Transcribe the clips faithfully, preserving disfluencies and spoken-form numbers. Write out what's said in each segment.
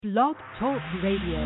Blog Talk Radio.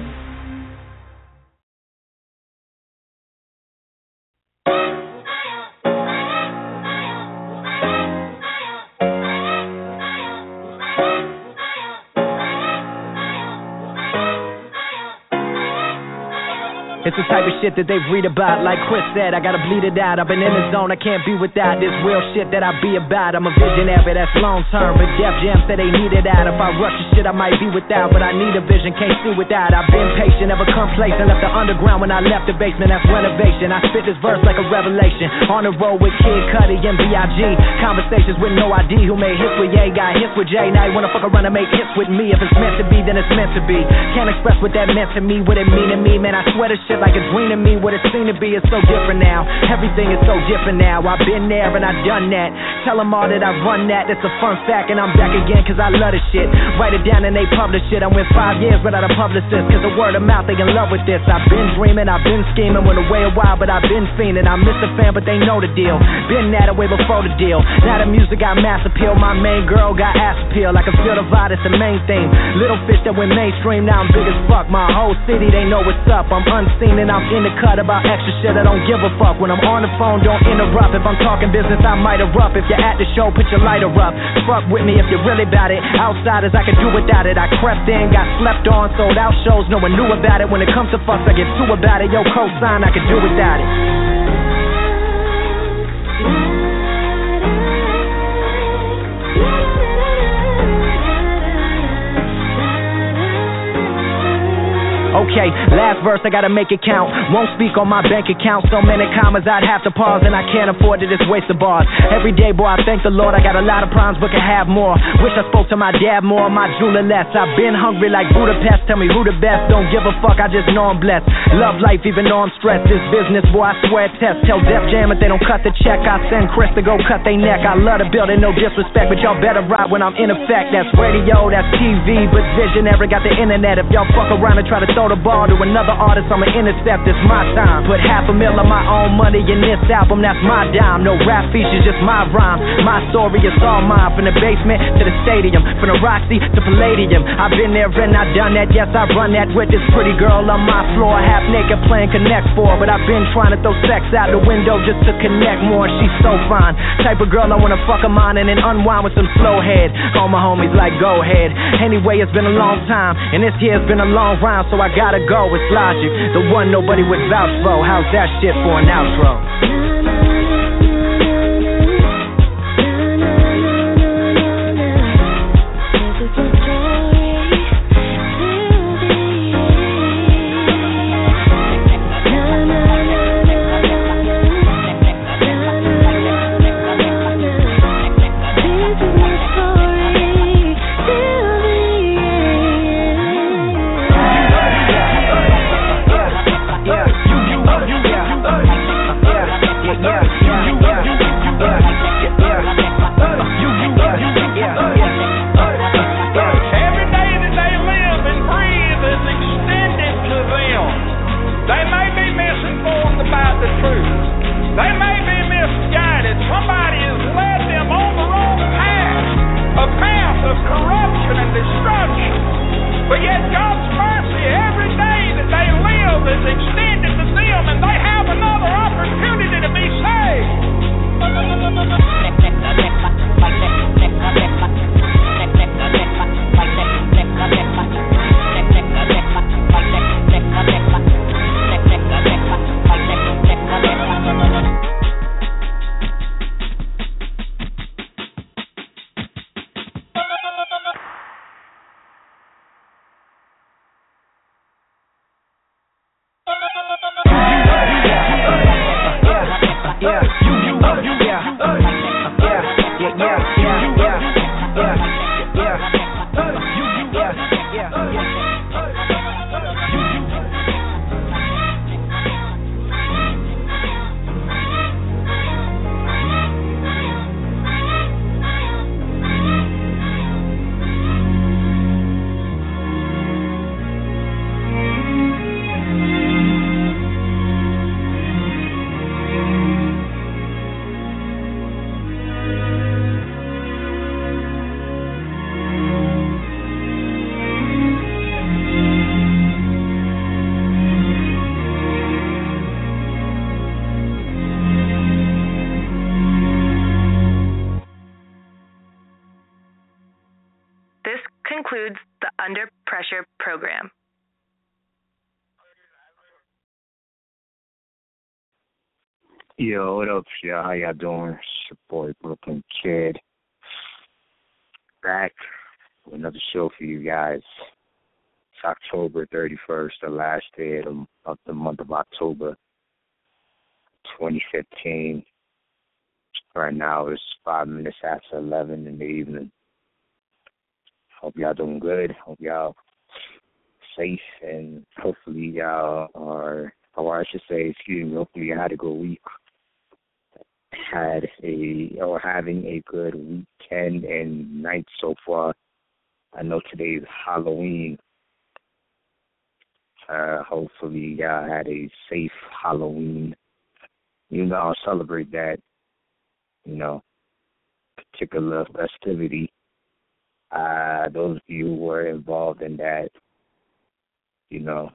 It's the type of shit that they read about, like Chris said, I gotta bleed it out. I've been in the zone, I can't be without this real shit that I be about. I'm a visionary, that's long term, but Def Jam said they need it out. If I rush the shit, I might be without, but I need a vision, can't see without. I've been patient, never complacent, left the underground when I left the basement, that's renovation. I spit this verse like a revelation, on the road with Kid Cudi and B I G Conversations with no I D, who made hits with Ye, got hits with Jay. Now you wanna fuck around and make hits with me. If it's meant to be, then it's meant to be. Can't express what that meant to me, what it mean to me. Man, I swear this shit like a dream to me. What it seemed to be is so different now. Everything is so different now. I've been there and I've done that. Tell them all that I run that. It's a fun fact and I'm back again cause I love this shit. Write it down and they publish it. I went five years without a publicist cause the word of mouth, they in love with this. I've been dreaming, I've been scheming. Went away a while but I've been fiending. I miss the fan but they know the deal. Been that way before the deal. Now the music got mass appeal. My main girl got ass appeal. I can feel the vibe, it's the main theme. Little fish that went mainstream, now I'm big as fuck. My whole city, they know what's up. I'm unseen and I'm in the cut about extra shit, I don't give a fuck. When I'm on the phone, don't interrupt. If I'm talking business, I might erupt. If you're at the show, put your lighter up. Fuck with me if you're really about it. Outsiders, I could do without it. I crept in, got slept on, sold out shows, no one knew about it. When it comes to fucks, I get two about it. Yo, cosign, I could do without it. Okay, last verse, I gotta make it count. Won't speak on my bank account. So many commas, I'd have to pause, and I can't afford to just waste the bars. Every day, boy, I thank the Lord. I got a lot of problems, but can have more. Wish I spoke to my dad more, my jeweler less. I've been hungry like Budapest. Tell me who the best. Don't give a fuck, I just know I'm blessed. Love life, even though I'm stressed. This business, boy, I swear it test. Tell Def Jam if they don't cut the check, I send Chris to go cut they neck. I love the building, no disrespect, but y'all better ride when I'm in effect. That's radio, that's T V, but visionary got the internet. If y'all fuck around and try to throw the ball to another artist, I'ma intercept, it's my time. Put half a mil of my own money in this album, that's my dime. No rap features, just my rhyme. My story is all mine, from the basement to the stadium, from the Roxy to Palladium. I've been there and I've done that, yes, I run that with this pretty girl on my floor, half naked playing Connect Four. But I've been trying to throw sex out the window just to connect more. She's so fine, type of girl I wanna fuck her mind and then unwind with some slow head. All my homies like, go ahead. Anyway, it's been a long time, and this year's been a long round, so I gotta go. It's Logic, the one nobody would vouch for. How's that shit for an outro? Pressure Program. Yo, what up, y'all? How y'all doing? It's your boy, Brooklyn Kid. Back with another show for you guys. It's October thirty-first, the last day of the, of the month of October, twenty fifteen. Right now, it's five minutes after eleven in the evening. Hope y'all doing good. Hope y'all safe, and hopefully y'all are, or I should say, excuse me, hopefully you had a good week. Had a, or having a good weekend and night so far. I know today is Halloween. Uh, hopefully y'all had a safe Halloween. You know, I'll celebrate that, you know, particular festivity. Uh, those of you who were involved in that, you know,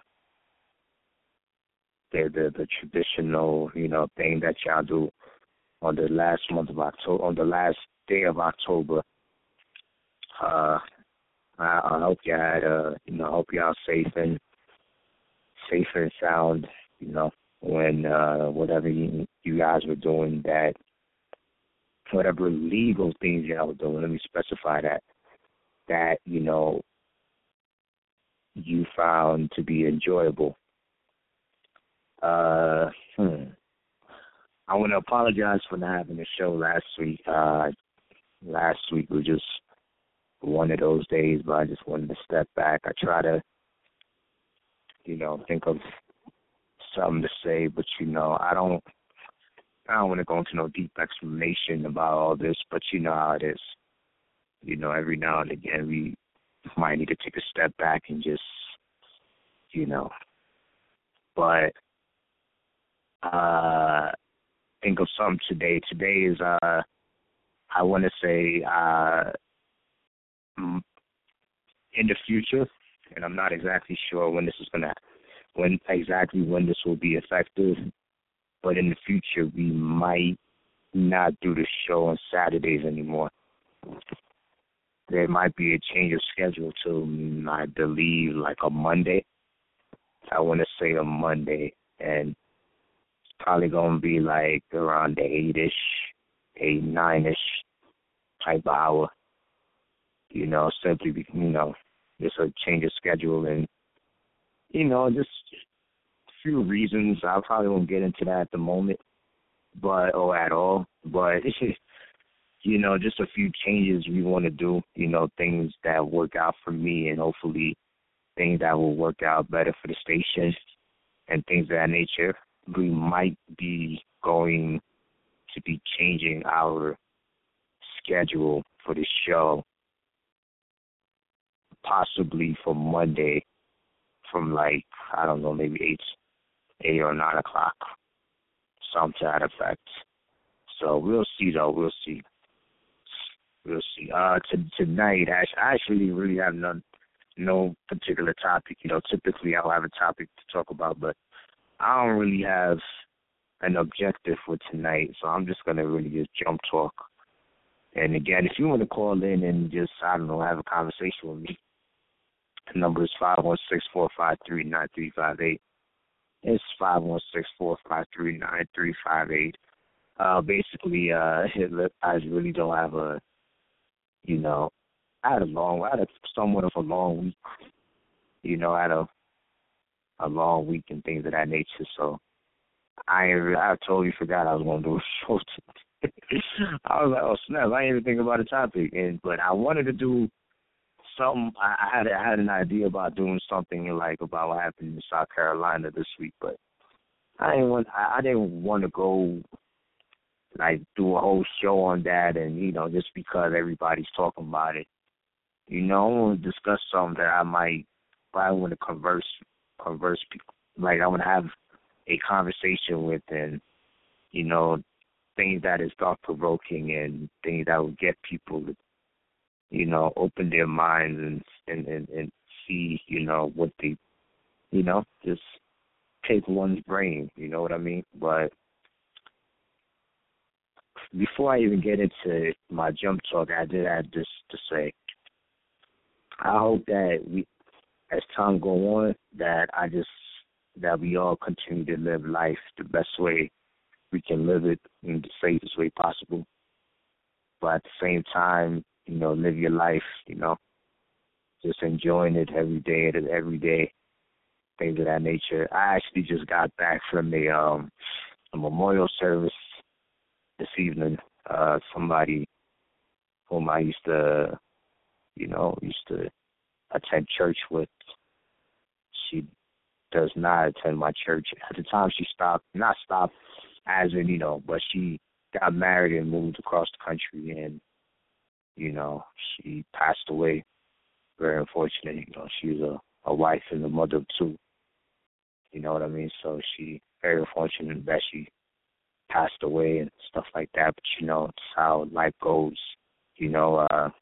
the, the the traditional, you know, thing that y'all do on the last month of October, on the last day of October. Uh, I, I hope y'all had, uh, you know, I hope y'all safe and safe and sound, you know, when uh, whatever you, you guys were doing, that whatever legal things y'all were doing. Let me specify that that you know you found to be enjoyable. Uh, hmm. I want to apologize for not having a show last week. Uh, last week was just one of those days, but I just wanted to step back. I try to, you know, think of something to say, but, you know, I don't, I don't want to go into no deep explanation about all this, but you know how it is. You know, every now and again we might need to take a step back and just, you know, but uh, think of something today. Today is, uh, I want to say, uh, in the future, and I'm not exactly sure when this is going to, when exactly when this will be effective, but in the future we might not do the show on Saturdays anymore. There might be a change of schedule to, I believe, like a Monday. I want to say a Monday, and probably going to be like around the eight-ish, eight, nine-ish type of hour. You know, simply, be, you know, just a change of schedule and, you know, just a few reasons. I probably won't get into that at the moment, but, or at all. But, you know, just a few changes we want to do, you know, things that work out for me and hopefully things that will work out better for the station and things of that nature. We might be going to be changing our schedule for the show, possibly for Monday from like, I don't know, maybe eight, eight or nine o'clock, some to that effect. So we'll see, though. We'll see. We'll see. Uh, to, tonight, I actually really have none, no particular topic. You know, typically I'll have a topic to talk about, but I don't really have an objective for tonight, so I'm just going to really just jump talk. And again, if you want to call in and just, I don't know, have a conversation with me, the number is five one six, four five three, nine three five eight. It's five one six, four five three, nine three five eight. Uh, basically, uh, I really don't have a, you know, I had a long, I had a, somewhat of a long week. You know, I had a, a long week and things of that nature, so I ain't, I totally forgot I was going to do a show today. I was like, oh, snap, I didn't even think about a topic. And But I wanted to do something. I, I had I had an idea about doing something like about what happened in South Carolina this week, but I didn't want, I, I didn't want to go like do a whole show on that, and you know, just because everybody's talking about it. You know, I want to discuss something that I might, I want to converse, converse people. Like I want to have a conversation with, and you know, things that is thought provoking and things that will get people to, you know, open their minds and and and, and see, you know, what they, you know, just take one's brain. You know what I mean? But before I even get into my jump talk, I did have this to say. I hope that we, time go on, that I just that we all continue to live life the best way we can live it in the safest way possible. But at the same time, you know, live your life, you know, just enjoying it every day, every day, things of that nature. I actually just got back from a um a memorial service this evening. Uh, somebody whom I used to, you know, used to attend church with. She does not attend my church. At the time, she stopped, not stopped as in, you know, but she got married and moved across the country, and, you know, she passed away. Very unfortunate. You know, she was a, a wife and a mother of two. You know what I mean? So she, very unfortunate that she passed away and stuff like that. But, you know, it's how life goes. You know, uh,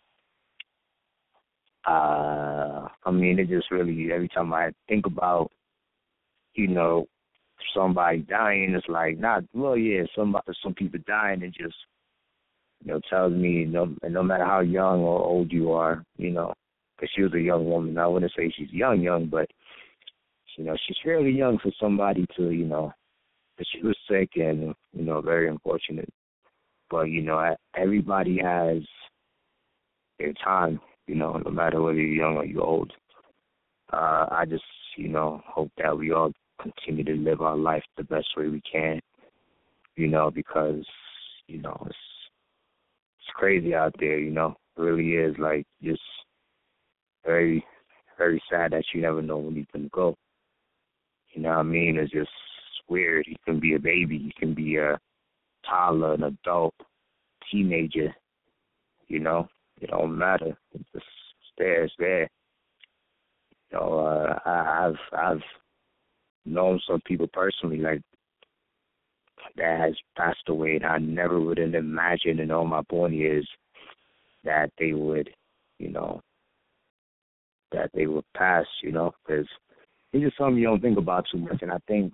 uh, I mean, it just really, every time I think about, you know, somebody dying, it's like, not, well, yeah, some, some people dying, and just, you know, tells me, no, no matter how young or old you are, you know, because she was a young woman. I wouldn't say she's young, young, but, you know, she's fairly young for somebody to, you know, that she was sick and, you know, very unfortunate. But, you know, everybody has their time, you know, no matter whether you're young or you're old. Uh, I just, you know, hope that we all continue to live our life the best way we can, you know, because, you know, it's, it's crazy out there, you know. It really is, like, just very, very sad that you never know when you can go. You know what I mean? It's just weird. You can be a baby. You can be a toddler, an adult, teenager, you know. It don't matter. It's just it's there. It's there. You know, uh, I, I've I've known some people personally, like, that has passed away, and I never would have imagined in all my born years that they would, you know, that they would pass, you know, because it's just something you don't think about too much. And I think,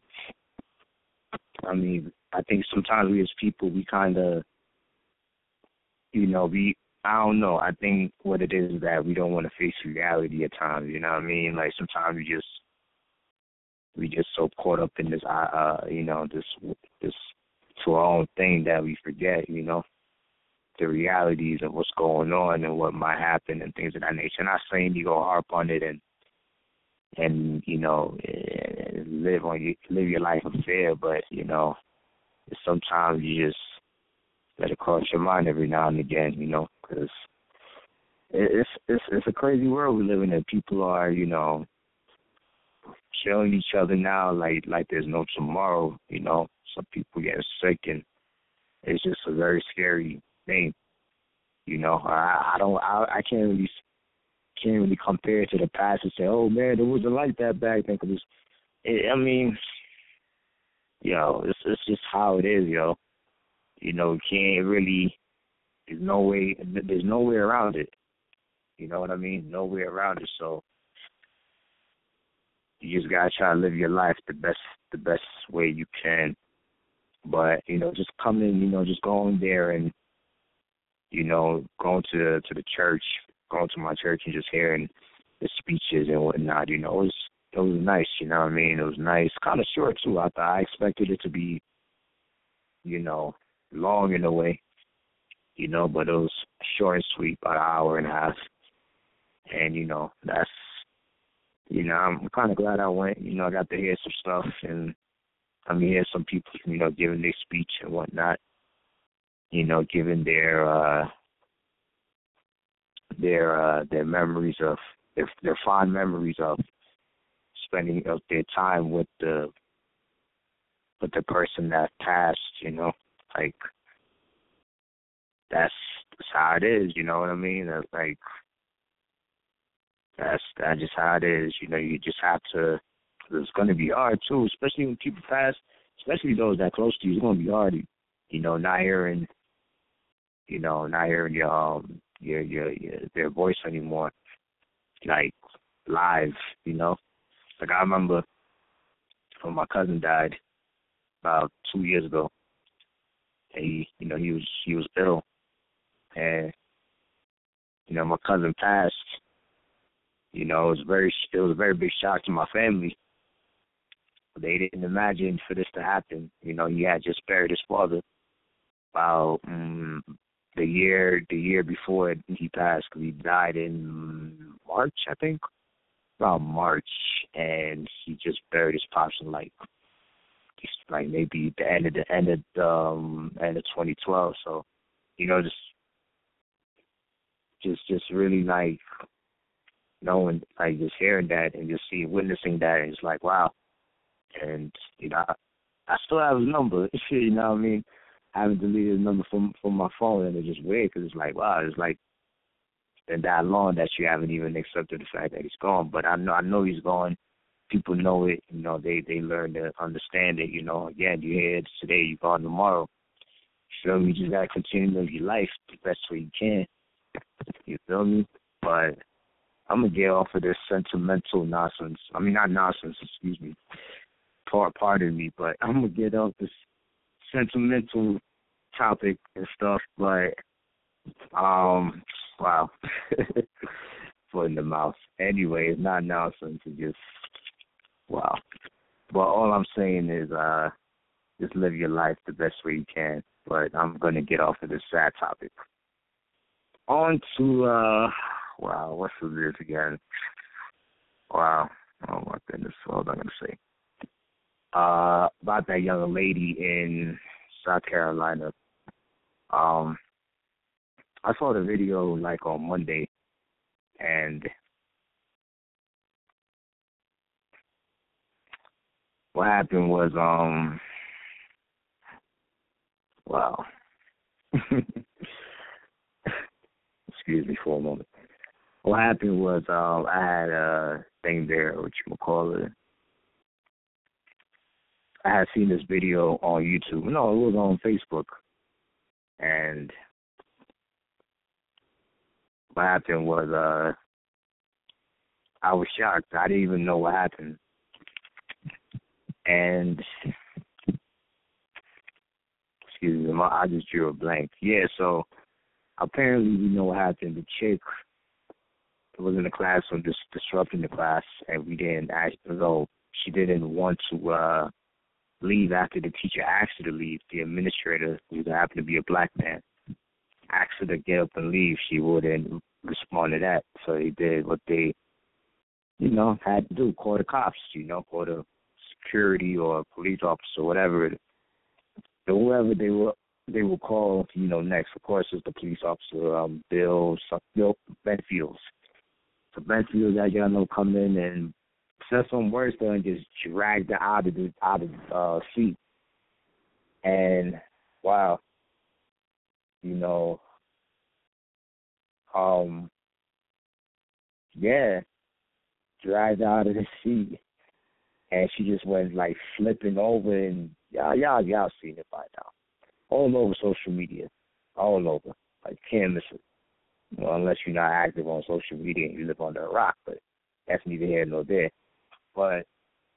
I mean, I think sometimes we as people, we kind of, you know, we, I don't know, I think what it is is that we don't want to face reality at times, you know what I mean? Like, sometimes we just, we just so caught up in this, uh, uh you know, this, this, to our own thing that we forget, you know, the realities of what's going on and what might happen and things of that nature. I'm not saying you go harp on it and, and you know, live on your, live your life unfair, but, you know, sometimes you just let it cross your mind every now and again, you know, because it's, it's, it's a crazy world we live in, and people are, you know, killing each other now like, like there's no tomorrow, you know. Some people get sick, and it's just a very scary thing, you know. I, I don't, I, I can't really, can't really compare it to the past and say, oh man, it wasn't like that back then. Cause it's, it, I mean, yo, it's, it's just how it is, yo. You know, you can't really. There's no way. There's no way around it. You know what I mean? No way around it. So you just gotta try to live your life the best, the best way you can. But, you know, just coming, you know, just going there and, you know, going to the, to the church, going to my church and just hearing the speeches and whatnot, you know, it was, it was nice, you know what I mean? It was nice. Kind of short, too. I thought I expected it to be, you know, long in a way, you know, but it was short and sweet, about an hour and a half. And, you know, that's, you know, I'm kind of glad I went. You know, I got to hear some stuff, and I mean, hear some people, you know, giving their speech and whatnot, you know, giving their uh, their uh, their memories of their their fond memories of spending of their time with the with the person that passed. You know, like that's, that's how it is. You know what I mean? That's like that's that's just how it is. You know, you just have to. It's going to be hard, too, especially when people pass, especially those that close to you. It's going to be hard, you know, not hearing, you know, not hearing your, um, your, your, your, their voice anymore, like, live, you know. Like, I remember when my cousin died about two years ago, and he, you know, he was, he was ill, and, you know, my cousin passed, You know, it was very it was a very big shock to my family. They didn't imagine for this to happen. You know, he had just buried his father about um, the year the year before he passed, because he died in March, I think, about March, and he just buried his pops in like like maybe the end of the end of um end of twenty twelve. So, you know, just just just really like knowing, like just hearing that and just seeing, witnessing that, and it's like, wow. And you know, I, I still have his number. You know what I mean? I haven't deleted his number from from my phone, and it's just weird because it's like, wow, it's like it's been that long that you haven't even accepted the fact that he's gone. But I know I know he's gone. People know it. You know, they they learn to understand it. You know, again, you hear it today, you're gone tomorrow. You feel me? You just gotta continue to live your life the best way you can. You feel me? But I'm gonna get off of this sentimental nonsense. I mean, not nonsense. Excuse me. Part pardon me, but I'm gonna get off this sentimental topic and stuff. But um, wow, foot in the mouth. Anyway, it's not nonsense. It's just wow. But all I'm saying is, uh, just live your life the best way you can. But I'm gonna get off of this sad topic. On to uh, wow, what's this again? Wow, oh my goodness, what was I gonna say? Uh, about that young lady in South Carolina. Um, I saw the video like on Monday, and what happened was, um, wow. Excuse me for a moment. What happened was, um, I had a thing there, what you call it. I had seen this video on YouTube. No, it was on Facebook. And what happened was, uh, I was shocked. I didn't even know what happened. And, excuse me, my, I just drew a blank. Yeah, so apparently we know what happened. The chick was in the classroom just disrupting the class, and we didn't ask her, though she didn't want to, uh, leave after the teacher asked her to leave. The administrator, who happened to be a black man, asked her to get up and leave. She wouldn't respond to that. So they did what they, you know, had to do, call the cops, you know, call the security or police officer, whatever. Whoever they were, they will call, you know, next. Of course, is the police officer, um, Bill, Bill Benfields. So Benfields, as y'all know, come in and said some words to her and just dragged her out of the out of the uh, seat. And wow, you know, um, yeah, dragged her out of the seat, and she just went like flipping over, and y'all, y'all, y'all seen it by now, all over social media, all over. Like can't miss it. Well, unless you're not active on social media and you live under a rock, but that's neither here nor there. But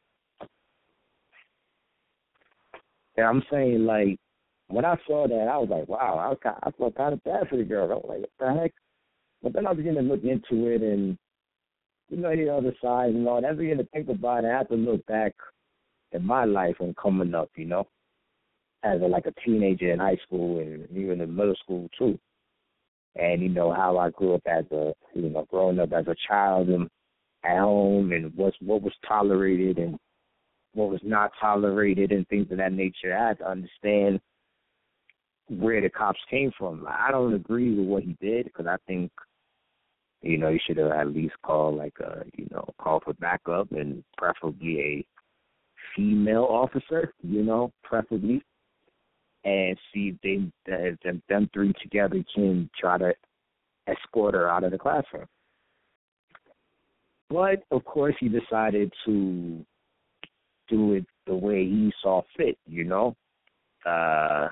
yeah, I'm saying, like, when I saw that, I was like, wow, I, was kind of, I felt kind of bad for the girl. I was like, what the heck? But then I began to look into it, and, you know, the other side and all that. I began to think about it. I have to look back at my life and coming up, you know, as a, like a teenager in high school and even in middle school, too. And, you know, how I grew up as a, you know, growing up as a child and at home, and what's, what was tolerated and what was not tolerated and things of that nature. I had to understand where the cops came from. Like, I don't agree with what he did, because I think, you know, he should have at least called, like, a, you know, call for backup, and preferably a female officer, you know, preferably, and see if they, if them, them three together can try to escort her out of the classroom. But, of course, he decided to do it the way he saw fit, you know. Uh,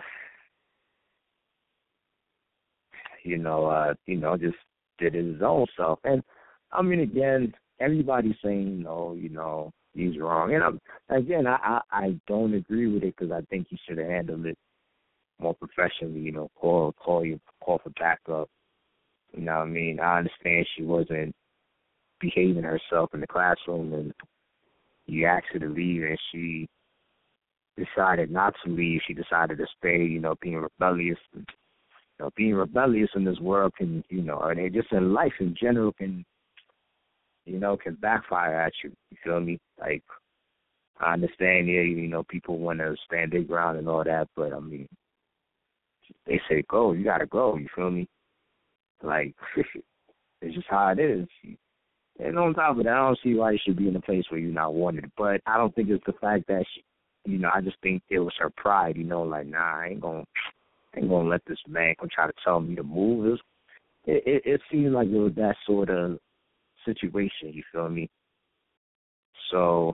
you know, uh, you know, just did it his own self. And, I mean, again, everybody's saying, no, you know, he's wrong. And, I'm, again, I, I, I don't agree with it, because I think he should have handled it more professionally, you know, call, call, you, call for backup. You know what I mean? I understand she wasn't behaving herself in the classroom, and you asked her to leave, and she decided not to leave. She decided to stay, you know, being rebellious. You know, being rebellious in this world can, you know, and it just in life in general can, you know, can backfire at you. You feel me? Like, I understand, yeah, you know, people want to stand their ground and all that, but, I mean, they say go, you got to go, you feel me? Like, it's just how it is. And on top of that, I don't see why you should be in a place where you're not wanted. But I don't think it's the fact that, she, you know, I just think it was her pride, you know, like, nah, I ain't going to ain't gonna let this man come try to tell me to move. It, it, it seemed like it was that sort of situation, you feel me? So,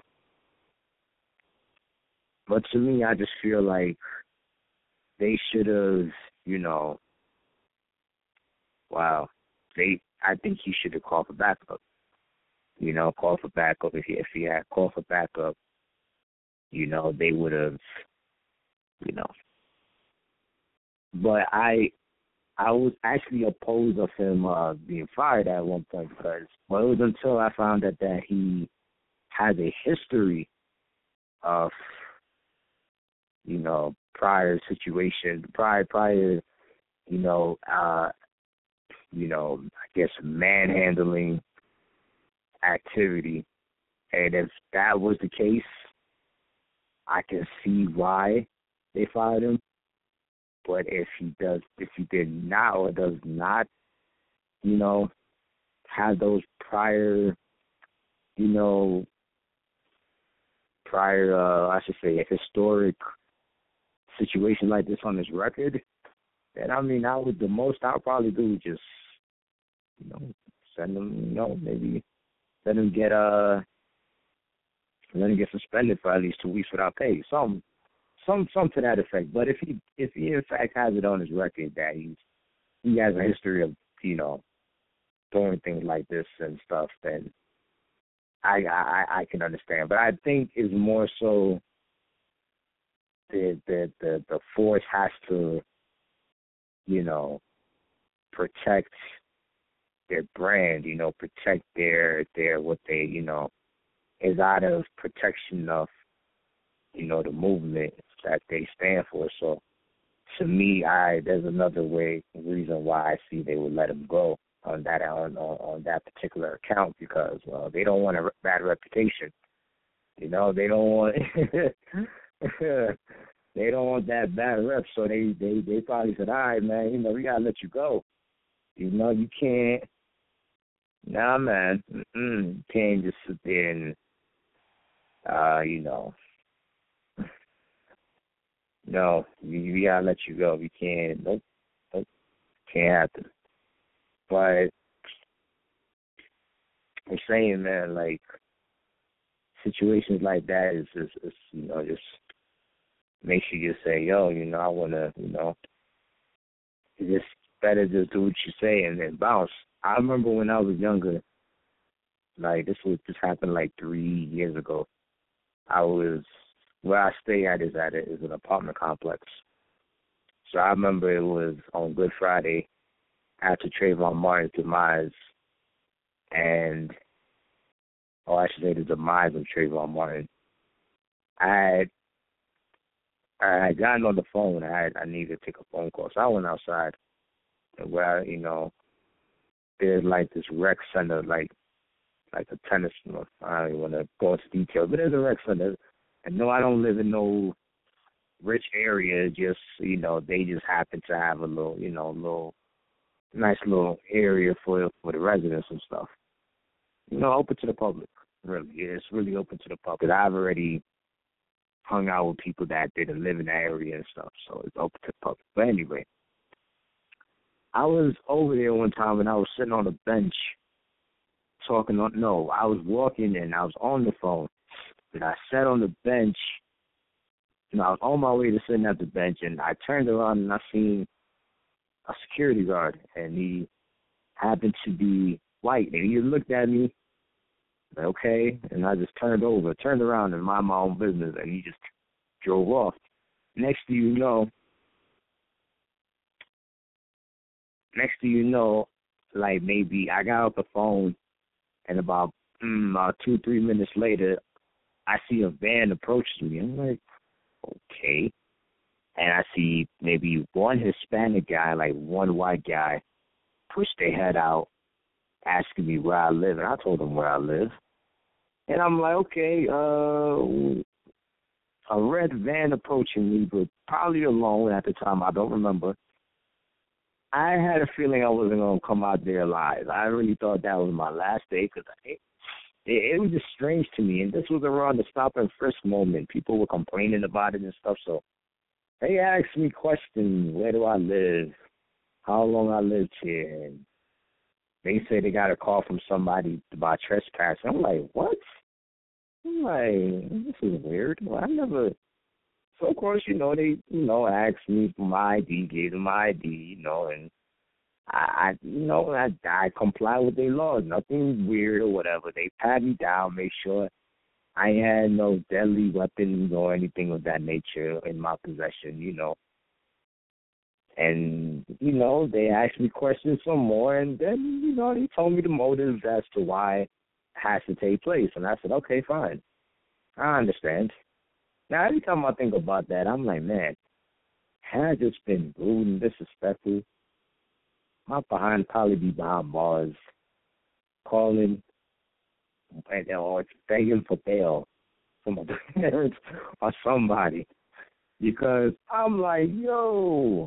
but to me, I just feel like they should have, you know, wow, they, I think he should have called for backup. You know, call for backup. If he, if he had called for backup, you know, they would have, you know. But I I was actually opposed of him uh, being fired at one point because, well, it was until I found out that he has a history of, you know, prior situation, prior, prior, you know, uh, you know, I guess manhandling activity. And if that was the case, I can see why they fired him. But if he does, if he did not or does not, you know, have those prior, you know, prior, uh, I should say, a historic situation like this on his record, then I mean, I would the most I would probably do is just, you know, send him, you know, maybe let him get uh, let him get suspended for at least two weeks without pay, some, some, some to that effect. But if he, if he in fact has it on his record that he's he has a history of, you know, doing things like this and stuff, then I, I, I can understand. But I think it's more so the the the, the force has to, you know, protect their brand, you know, protect their their what they, you know, is out of protection of, you know, the movement that they stand for. So to me, I there's another way reason why I see they would let him go on that on on, on that particular account, because well, they don't want a bad reputation. You know, they don't want they don't want that bad rep. So they, they, they probably said, all right, man, you know, we gotta let you go. You know, you can't. Nah, man, mm-mm, you can't just sit there and, uh, you know. No, we, we gotta let you go. We can't. Nope, nope, can't happen. But I'm saying, man, like situations like that is, is, is you know, just makes you just say, yo, you know, I wanna, you know, it's just better just do what you say and then bounce. I remember when I was younger, like this was just happened like three years ago. I was where I stay at is at it is an apartment complex. So I remember it was on Good Friday after Trayvon Martin's demise, and oh, I should say the demise of Trayvon Martin. I had I had gotten on the phone. I had I needed to take a phone call, so I went outside, and where you know there's like this rec center, like like a tennis. You know, I don't even want to go into detail, but there's a rec center. And no, I don't live in no rich area. Just, you know, they just happen to have a little, you know, little nice little area for for the residents and stuff. You know, open to the public. Really, yeah, it's really open to the public. I've already hung out with people that didn't live in the area and stuff, so it's open to the public. But anyway, I was over there one time and I was sitting on a bench talking. On, no, I was walking and I was on the phone. And I sat on the bench, and I was on my way to sitting at the bench, and I turned around and I seen a security guard, and he happened to be white, and he looked at me, like, okay, and I just turned over, turned around and mind my own business, and he just drove off. Next thing you know, next thing you know, like maybe I got off the phone, And about, mm, about two, three minutes later, I see a van approaching me. I'm like, okay. And I see maybe one Hispanic guy, like one white guy, push their head out, asking me where I live. And I told them where I live. And I'm like, okay, uh, a red van approaching me, but probably alone at the time. I don't remember. I had a feeling I wasn't going to come out there alive. I really thought that was my last day because it, it, it was just strange to me. And this was around the stop and frisk moment. People were complaining about it and stuff. So they asked me questions. Where do I live? How long I lived here? And they say they got a call from somebody about trespassing. I'm like, what? I'm like, this is weird. Well, I never... So, of course, you know, they, you know, asked me for my I D, gave them my I D, you know, and I, I you know, I, I comply with their laws. Nothing weird or whatever. They pat me down, make sure I had no deadly weapons or anything of that nature in my possession, you know. And, you know, they asked me questions some more, and then, you know, they told me the motives as to why it has to take place. And I said, okay, fine. I understand. Now, every time I think about that, I'm like, man, had I just been rude and disrespectful, my behind probably be behind bars, calling or begging for bail from my parents or somebody. Because I'm like, yo,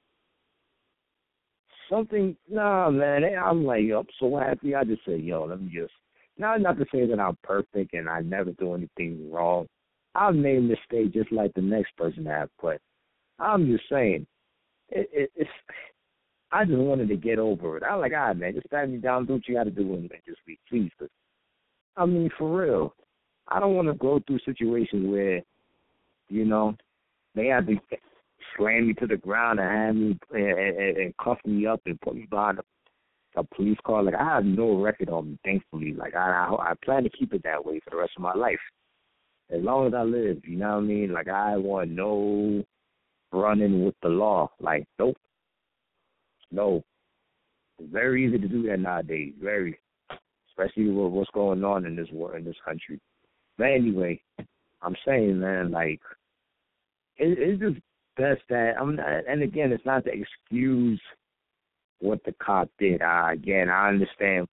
something, nah, man, I'm like, yo, I'm so happy. I just say, yo, let me just, now not to say that I'm perfect and I never do anything wrong. I've made a mistake just like the next person have, but I'm just saying, it, it, it's, I just wanted to get over it. I'm like, all right, man, just stand me down, do what you got to do, and just be pleased. But, I mean, for real, I don't want to go through situations where, you know, they have to slam me to the ground and have me and, and, and cuff me up and put me behind a, a police car. Like, I have no record on me, thankfully. Like, I, I I plan to keep it that way for the rest of my life. As long as I live, you know what I mean? Like, I want no running with the law. Like, nope. No. It's very easy to do that nowadays. Very. Especially with what's going on in this world, in this country. But anyway, I'm saying, man, like, it, it's just best that, I'm not, and again, it's not to excuse what the cop did. I, again, I understand.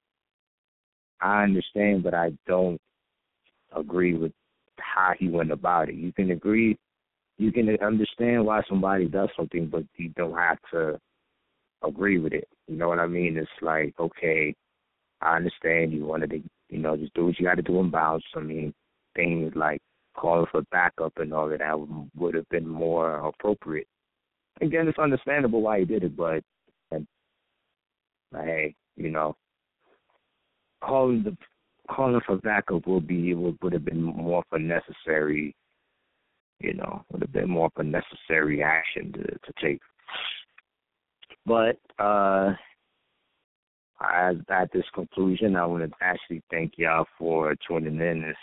I understand, but I don't agree with how he went about it. You can agree, you can understand why somebody does something, but you don't have to agree with it. You know what I mean? It's like, okay, I understand you wanted to, you know, just do what you got to do and bounce. I mean, things like calling for backup and all of that would have been more appropriate. Again, it's understandable why he did it, but, and, hey, you know, calling the calling for backup will be would, would have been more for necessary, you know, would have been more for necessary action to, to take. But uh, as, at this conclusion, I want to actually thank y'all for tuning in this,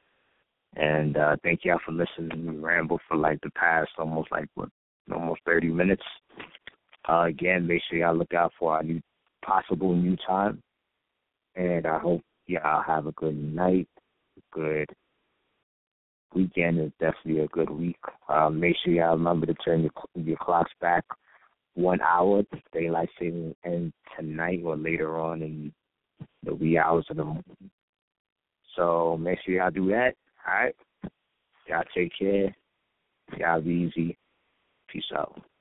and uh, thank y'all for listening to me ramble for like the past almost like what almost thirty minutes. Uh, again, make sure y'all look out for our new possible new time, and I hope y'all have a good night, good weekend is definitely a good week. Uh, make sure y'all remember to turn your, your clocks back one hour. Daylight saving ends tonight or later on in the wee hours of the morning. So make sure y'all do that. All right? Y'all take care. Y'all be easy. Peace out.